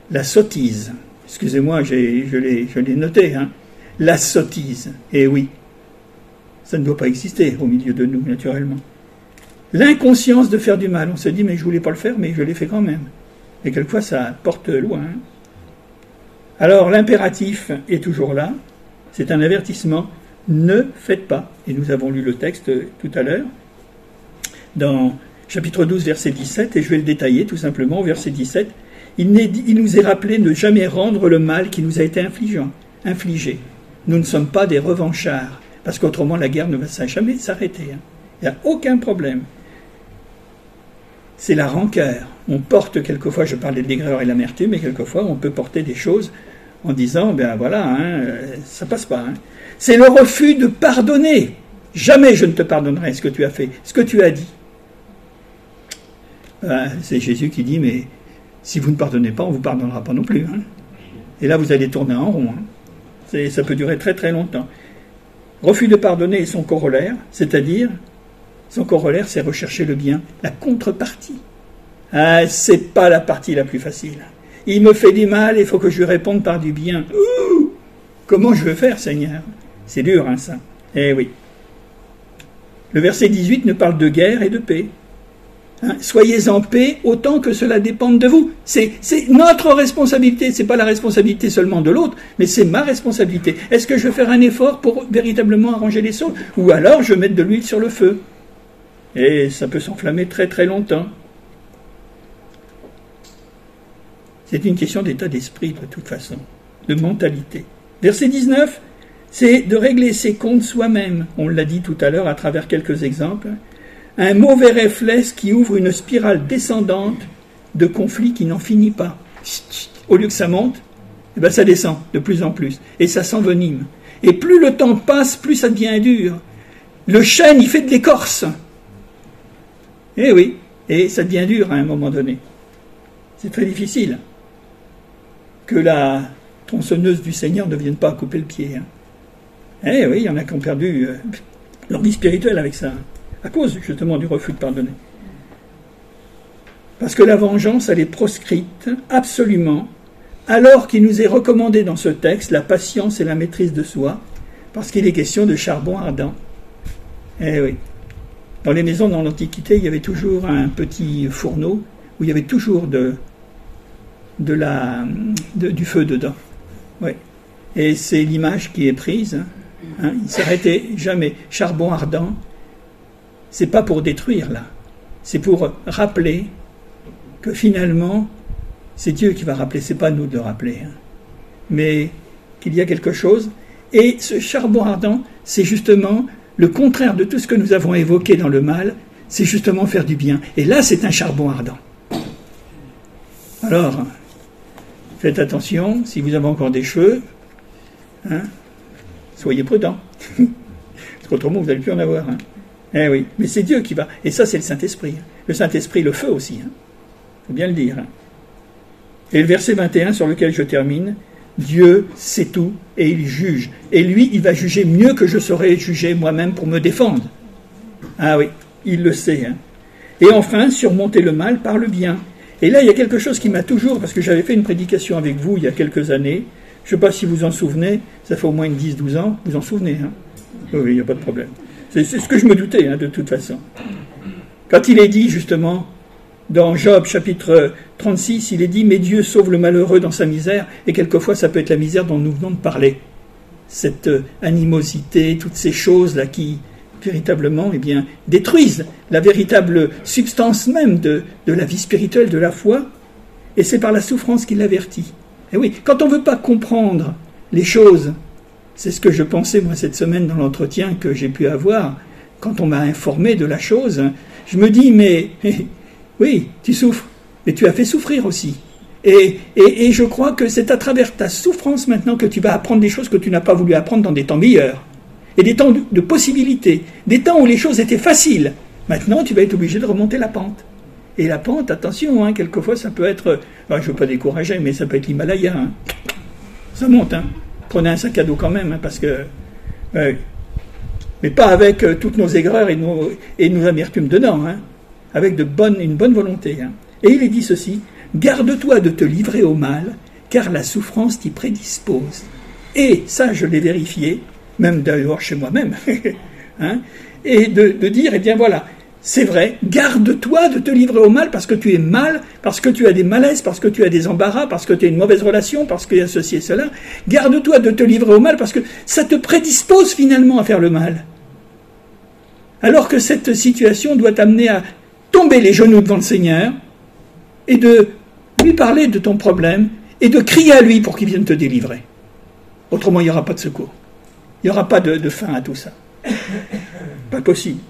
la sottise. Excusez-moi, je l'ai noté, hein. La sottise. Eh oui, ça ne doit pas exister au milieu de nous, naturellement. L'inconscience de faire du mal. On se dit, mais je ne voulais pas le faire, mais je l'ai fait quand même. Et quelquefois, ça porte loin. Hein. Alors, l'impératif est toujours là. C'est un avertissement. Ne faites pas. Et nous avons lu le texte tout à l'heure, dans chapitre 12, verset 17, et je vais le détailler tout simplement, verset 17. Il nous est rappelé de ne jamais rendre le mal qui nous a été infligé. Nous ne sommes pas des revanchards, parce qu'autrement la guerre ne va jamais s'arrêter. Hein. Il n'y a aucun problème. C'est la rancœur. On porte quelquefois, je parlais de l'aigreur et l'amertume, mais quelquefois on peut porter des choses en disant, ben voilà, hein, ça passe pas. Hein. C'est le refus de pardonner. Jamais je ne te pardonnerai ce que tu as fait, ce que tu as dit. C'est Jésus qui dit, mais si vous ne pardonnez pas, on ne vous pardonnera pas non plus. Hein. Et là, vous allez tourner en rond. Hein. Ça peut durer très très longtemps. Refus de pardonner est son corollaire, c'est-à-dire, son corollaire, c'est rechercher le bien, la contrepartie. C'est pas la partie la plus facile. Il me fait du mal, il faut que je lui réponde par du bien. Comment je veux faire, Seigneur? C'est dur, hein, ça. Eh oui. Le verset 18 nous parle de guerre et de paix. Hein, soyez en paix autant que cela dépende de vous. C'est notre responsabilité, c'est pas la responsabilité seulement de l'autre, mais c'est ma responsabilité. Est-ce que je vais faire un effort pour véritablement arranger les choses? Ou alors je vais mettre de l'huile sur le feu? Et ça peut s'enflammer très très longtemps. C'est une question d'état d'esprit de toute façon, de mentalité. Verset 19, c'est de régler ses comptes soi-même. On l'a dit tout à l'heure à travers quelques exemples. Un mauvais réflexe qui ouvre une spirale descendante de conflits qui n'en finit pas. Au lieu que ça monte, eh ben ça descend de plus en plus. Et ça s'envenime. Et plus le temps passe, plus ça devient dur. Le chêne, il fait de l'écorce. Eh oui, et ça devient dur à un moment donné. C'est très difficile que la tronçonneuse du Seigneur ne vienne pas à couper le pied. Hein. Eh oui, il y en a qui ont perdu leur vie spirituelle avec ça. À cause justement du refus de pardonner. Parce que la vengeance, elle est proscrite, absolument, alors qu'il nous est recommandé dans ce texte la patience et la maîtrise de soi, parce qu'il est question de charbon ardent. Eh oui. Dans les maisons dans l'Antiquité, il y avait toujours un petit fourneau où il y avait toujours du feu dedans. Oui. Et c'est l'image qui est prise. Hein. Il ne s'arrêtait jamais. Charbon ardent. C'est pas pour détruire, là. C'est pour rappeler que finalement, c'est Dieu qui va rappeler, c'est pas à nous de le rappeler. Hein. Mais qu'il y a quelque chose. Et ce charbon ardent, c'est justement le contraire de tout ce que nous avons évoqué dans le mal, c'est justement faire du bien. Et là, c'est un charbon ardent. Alors, faites attention, si vous avez encore des cheveux, hein, soyez prudents. Parce qu'autrement, vous n'allez plus en avoir. Hein. Eh oui, mais c'est Dieu qui va. Et ça, c'est le Saint-Esprit. Le Saint-Esprit, le feu aussi. Il faut bien le dire. Et le verset 21 sur lequel je termine, Dieu sait tout et il juge. Et lui, il va juger mieux que je saurais juger moi-même pour me défendre. Ah oui, il le sait. Hein. Et enfin, surmonter le mal par le bien. Et là, il y a quelque chose qui m'a toujours, parce que j'avais fait une prédication avec vous il y a quelques années, je ne sais pas si vous en souvenez, ça fait au moins 10-12 ans, vous en souvenez, hein? Oui, il n'y a pas de problème. C'est ce que je me doutais, hein, de toute façon. Quand il est dit, justement, dans Job, chapitre 36, il est dit « Mais Dieu sauve le malheureux dans sa misère », et quelquefois, ça peut être la misère dont nous venons de parler. Cette animosité, toutes ces choses-là qui, véritablement, eh bien, détruisent la véritable substance même de la vie spirituelle, de la foi, et c'est par la souffrance qu'il l'avertit. Et oui, quand on ne veut pas comprendre les choses, c'est ce que je pensais, moi, cette semaine, dans l'entretien que j'ai pu avoir, quand on m'a informé de la chose, je me dis, mais, oui, tu souffres, mais tu as fait souffrir aussi. Et je crois que c'est à travers ta souffrance maintenant que tu vas apprendre des choses que tu n'as pas voulu apprendre dans des temps meilleurs. Et des temps de possibilités, des temps où les choses étaient faciles. Maintenant, tu vas être obligé de remonter la pente. Et la pente, attention, hein, quelquefois ça peut être, je ne veux pas décourager, mais ça peut être l'Himalaya. Hein. Ça monte, hein. Prenez un sac à dos quand même, hein, parce que... mais pas avec toutes nos aigreurs et nos amertumes dedans, hein, avec une bonne volonté. Hein. Et il est dit ceci, garde-toi de te livrer au mal, car la souffrance t'y prédispose. Et ça, je l'ai vérifié, même d'ailleurs chez moi-même, hein, et de dire, eh bien voilà, c'est vrai, garde-toi de te livrer au mal parce que tu es mal, parce que tu as des malaises, parce que tu as des embarras, parce que tu as une mauvaise relation, parce qu'il y a ceci et cela. Garde-toi de te livrer au mal parce que ça te prédispose finalement à faire le mal. Alors que cette situation doit t'amener à tomber les genoux devant le Seigneur et de lui parler de ton problème et de crier à lui pour qu'il vienne te délivrer. Autrement, il n'y aura pas de secours. Il n'y aura pas de fin à tout ça. Pas possible.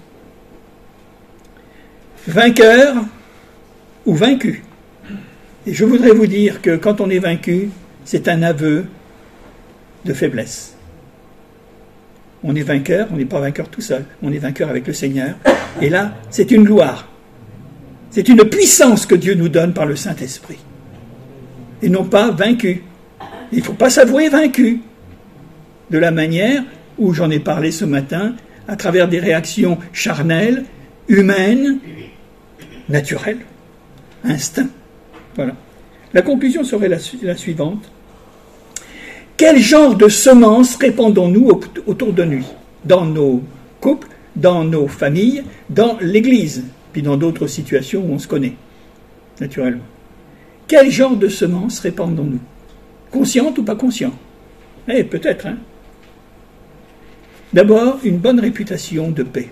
Vainqueur ou vaincu. Et je voudrais vous dire que quand on est vaincu, c'est un aveu de faiblesse. On est vainqueur, on n'est pas vainqueur tout seul, on est vainqueur avec le Seigneur. Et là, c'est une gloire. C'est une puissance que Dieu nous donne par le Saint-Esprit. Et non pas vaincu. Il ne faut pas s'avouer vaincu. De la manière où j'en ai parlé ce matin, à travers des réactions charnelles, humaines, naturelles, instinct. Voilà. La conclusion serait la suivante. Quel genre de semences répandons-nous autour de nous, dans nos couples, dans nos familles, dans l'Église, puis dans d'autres situations où on se connaît, naturellement. Quel genre de semences répandons-nous? Conscientes ou pas conscientes? Eh, peut-être, hein. D'abord, une bonne réputation de paix.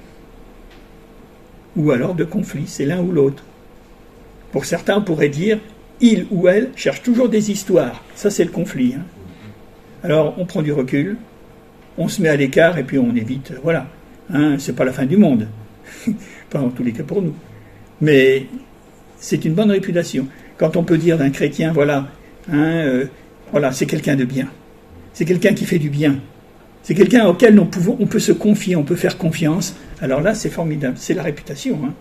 Ou alors de conflit, c'est l'un ou l'autre. Pour certains, on pourrait dire, il ou elle cherche toujours des histoires. Ça, c'est le conflit, hein. Alors, on prend du recul, on se met à l'écart et puis on évite. Voilà. Hein, c'est pas la fin du monde. Pas en tous les cas pour nous. Mais c'est une bonne réputation. Quand on peut dire d'un chrétien, voilà, hein, voilà, c'est quelqu'un de bien. C'est quelqu'un qui fait du bien. C'est quelqu'un auquel on peut se confier, on peut faire confiance. Alors là, c'est formidable. C'est la réputation. Hein.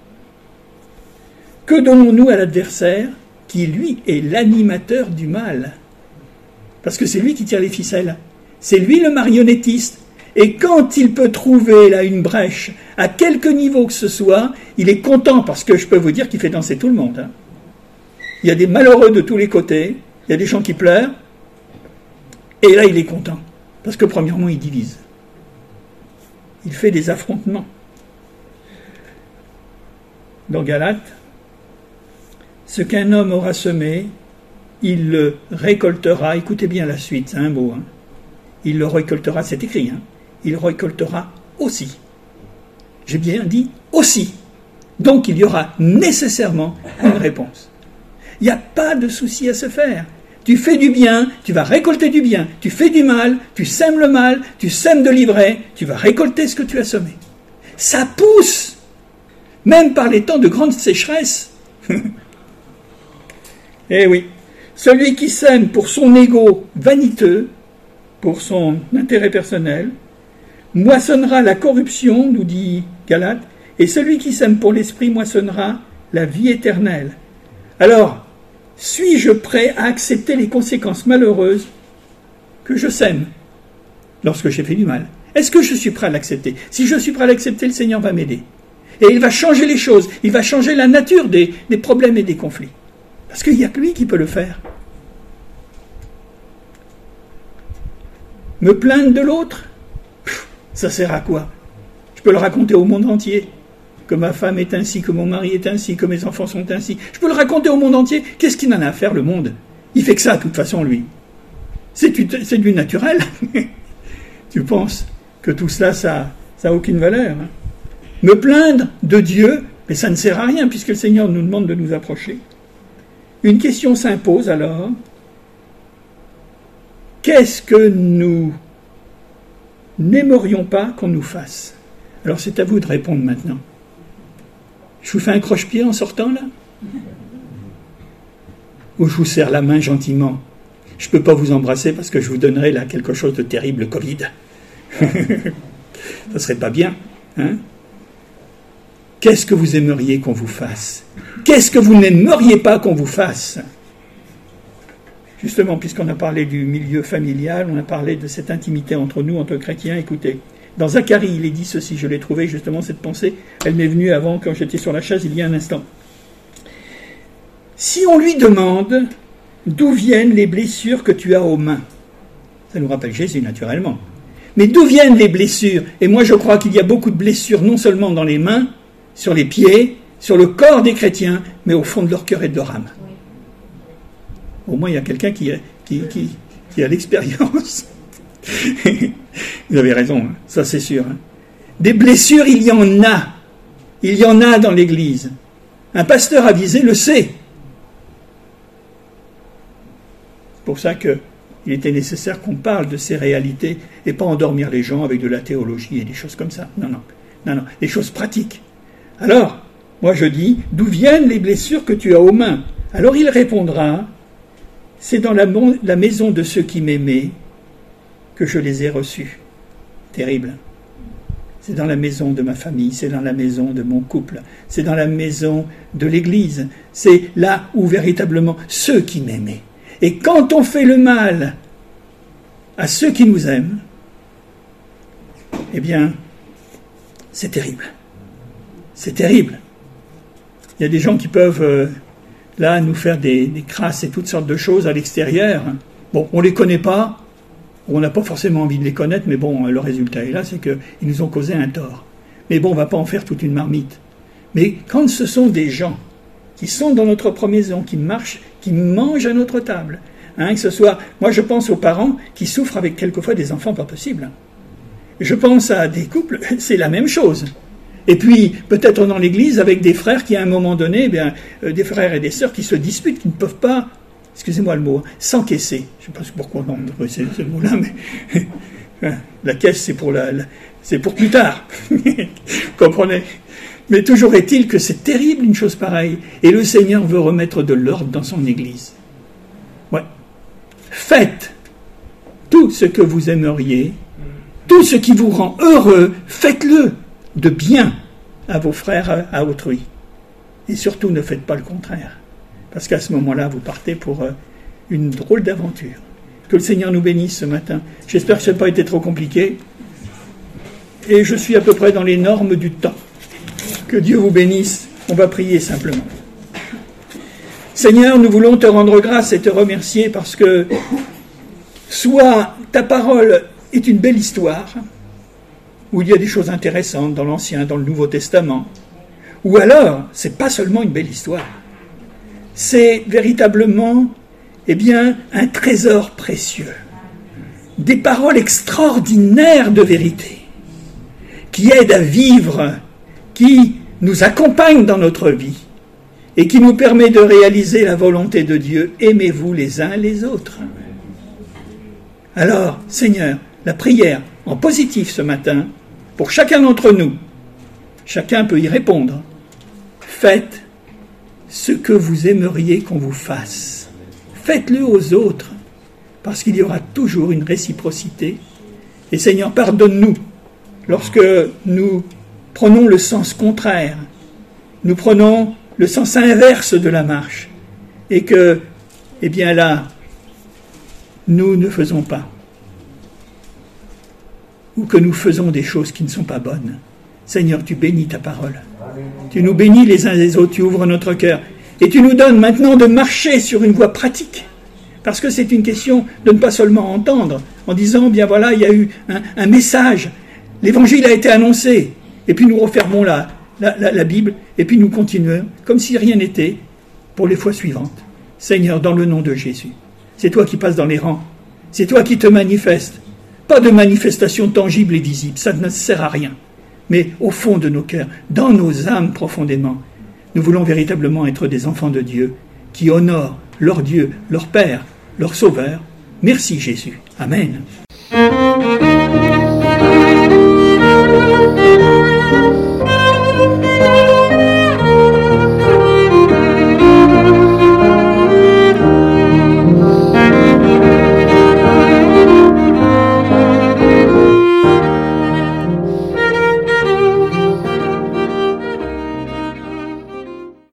Que donnons-nous à l'adversaire qui, lui, est l'animateur du mal? Parce que c'est lui qui tire les ficelles. C'est lui le marionnettiste. Et quand il peut trouver là une brèche, à quelque niveau que ce soit, il est content, parce que je peux vous dire qu'il fait danser tout le monde. Hein. Il y a des malheureux de tous les côtés, il y a des gens qui pleurent, et là il est content. Parce que premièrement, il divise. Il fait des affrontements. Dans Galates, ce qu'un homme aura semé, il le récoltera. Écoutez bien la suite, c'est un mot. Hein. Il le récoltera, c'est écrit. Hein. Il récoltera aussi. J'ai bien dit aussi. Donc il y aura nécessairement une réponse. Il n'y a pas de souci à se faire. Tu fais du bien, tu vas récolter du bien. Tu fais du mal, tu sèmes le mal, tu sèmes de l'ivraie, tu vas récolter ce que tu as semé. Ça pousse, même par les temps de grande sécheresse. Eh oui, celui qui sème pour son ego vaniteux, pour son intérêt personnel, moissonnera la corruption, nous dit Galates, et celui qui sème pour l'esprit moissonnera la vie éternelle. Alors, suis-je prêt à accepter les conséquences malheureuses que je sème lorsque j'ai fait du mal? Est-ce que je suis prêt à l'accepter? Si je suis prêt à l'accepter, le Seigneur va m'aider. Et il va changer les choses, il va changer la nature des problèmes et des conflits. Parce qu'il n'y a que lui qui peut le faire. Me plaindre de l'autre, ça sert à quoi? Je peux le raconter au monde entier. Que ma femme est ainsi, que mon mari est ainsi, que mes enfants sont ainsi. Je peux le raconter au monde entier. Qu'est-ce qu'il en a à faire, le monde? Il fait que ça, de toute façon, lui. C'est du naturel. Tu penses que tout cela, ça n'a aucune valeur. Hein? Me plaindre de Dieu, mais ça ne sert à rien, puisque le Seigneur nous demande de nous approcher. Une question s'impose alors. Qu'est-ce que nous n'aimerions pas qu'on nous fasse? Alors c'est à vous de répondre maintenant. Je vous fais un croche-pied en sortant là? Ou je vous serre la main gentiment? Je ne peux pas vous embrasser parce que je vous donnerai là quelque chose de terrible, Covid. Ça serait pas bien. Hein? Qu'est-ce que vous aimeriez qu'on vous fasse? Qu'est-ce que vous n'aimeriez pas qu'on vous fasse? Justement, puisqu'on a parlé du milieu familial, on a parlé de cette intimité entre nous, entre chrétiens, écoutez. Dans Zacharie, il est dit ceci, je l'ai trouvé justement cette pensée, elle m'est venue avant quand j'étais sur la chaise il y a un instant. Si on lui demande d'où viennent les blessures que tu as aux mains, ça nous rappelle Jésus naturellement, mais d'où viennent les blessures? Et moi je crois qu'il y a beaucoup de blessures non seulement dans les mains, sur les pieds, sur le corps des chrétiens, mais au fond de leur cœur et de leur âme. Au moins il y a quelqu'un qui a l'expérience. Vous avez raison, hein, ça c'est sûr. Hein. Des blessures, il y en a. Il y en a dans l'Église. Un pasteur avisé le sait. C'est pour ça qu'il était nécessaire qu'on parle de ces réalités et pas endormir les gens avec de la théologie et des choses comme ça. Non, des choses pratiques. Alors, moi je dis, d'où viennent les blessures que tu as aux mains? Alors il répondra, c'est dans la maison de ceux qui m'aimaient que je les ai reçus. Terrible. C'est dans la maison de ma famille, c'est dans la maison de mon couple, c'est dans la maison de l'Église. C'est là où véritablement ceux qui m'aimaient. Et quand on fait le mal à ceux qui nous aiment, eh bien, c'est terrible. C'est terrible. Il y a des gens qui peuvent, là, nous faire des crasses et toutes sortes de choses à l'extérieur. Bon, on ne les connaît pas, on n'a pas forcément envie de les connaître, mais bon, le résultat est là, c'est qu'ils nous ont causé un tort. Mais bon, on ne va pas en faire toute une marmite. Mais quand ce sont des gens qui sont dans notre propre maison, qui marchent, qui mangent à notre table, hein, que ce soit... Moi, je pense aux parents qui souffrent avec quelquefois des enfants pas possibles. Je pense à des couples, c'est la même chose. Et puis, peut-être dans l'Église, avec des frères qui, à un moment donné, des frères et des sœurs qui se disputent, qui ne peuvent pas... Excusez-moi le mot, s'encaisser. Je ne sais pas pourquoi on a ce mot-là, mais la caisse, c'est pour plus tard. Vous comprenez? Mais toujours est-il que c'est terrible une chose pareille. Et le Seigneur veut remettre de l'ordre dans son Église. Ouais. Faites tout ce que vous aimeriez, tout ce qui vous rend heureux, faites-le de bien à vos frères, à autrui. Et surtout, ne faites pas le contraire. Parce qu'à ce moment-là, vous partez pour une drôle d'aventure. Que le Seigneur nous bénisse ce matin. J'espère que ça n'a pas été trop compliqué. Et je suis à peu près dans les normes du temps. Que Dieu vous bénisse. On va prier simplement. Seigneur, nous voulons te rendre grâce et te remercier parce que soit ta parole est une belle histoire, où il y a des choses intéressantes dans l'Ancien, dans le Nouveau Testament, ou alors, c'est pas seulement une belle histoire. C'est véritablement, un trésor précieux. Des paroles extraordinaires de vérité, qui aident à vivre, qui nous accompagnent dans notre vie, et qui nous permet de réaliser la volonté de Dieu. Aimez-vous les uns les autres. Alors, Seigneur, la prière en positif ce matin, pour chacun d'entre nous, chacun peut y répondre. Faites ce que vous aimeriez qu'on vous fasse. Faites-le aux autres, parce qu'il y aura toujours une réciprocité. Et Seigneur, pardonne-nous lorsque nous prenons le sens contraire, nous prenons le sens inverse de la marche, et que, là, nous ne faisons pas, ou que nous faisons des choses qui ne sont pas bonnes. Seigneur, tu bénis ta parole. Tu nous bénis les uns les autres, tu ouvres notre cœur. Et tu nous donnes maintenant de marcher sur une voie pratique. Parce que c'est une question de ne pas seulement entendre, en disant, il y a eu un message, l'évangile a été annoncé, et puis nous refermons la Bible, et puis nous continuons, comme si rien n'était, pour les fois suivantes. Seigneur, dans le nom de Jésus, c'est toi qui passes dans les rangs, c'est toi qui te manifestes. Pas de manifestation tangible et visible, ça ne sert à rien. Mais au fond de nos cœurs, dans nos âmes profondément, nous voulons véritablement être des enfants de Dieu qui honorent leur Dieu, leur Père, leur Sauveur. Merci Jésus. Amen.